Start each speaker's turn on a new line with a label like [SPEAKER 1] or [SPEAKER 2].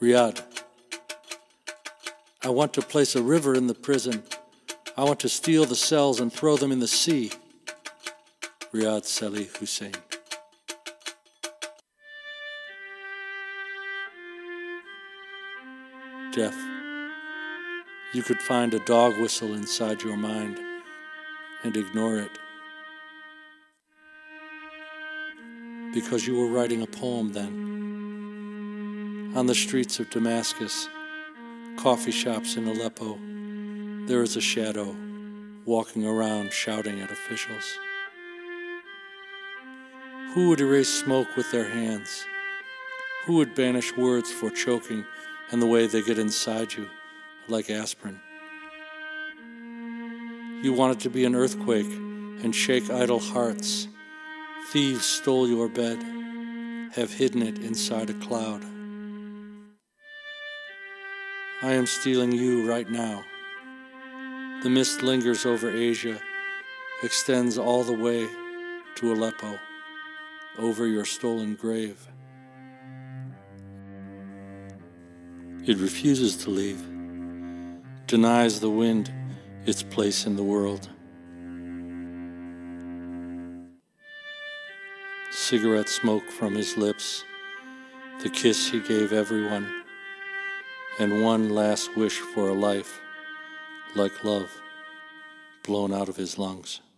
[SPEAKER 1] Riyadh. I want to place a river in the prison. I want to steal the cells and throw them in the sea. Riyadh Salih Hussein. Death. You could find a dog whistle inside your mind and ignore it, because you were writing a poem then. On the streets of Damascus, coffee shops in Aleppo, there is a shadow walking around shouting at officials. Who would erase smoke with their hands? Who would banish words for choking and the way they get inside you, like aspirin? You wanted to be an earthquake and shake idle hearts. Thieves stole your bed, have hidden it inside a cloud. I am stealing you right now. The mist lingers over Asia, extends all the way to Aleppo, over your stolen grave. It refuses to leave, denies the wind its place in the world. Cigarette smoke from his lips, the kiss he gave everyone, and one last wish for a life like love blown out of his lungs.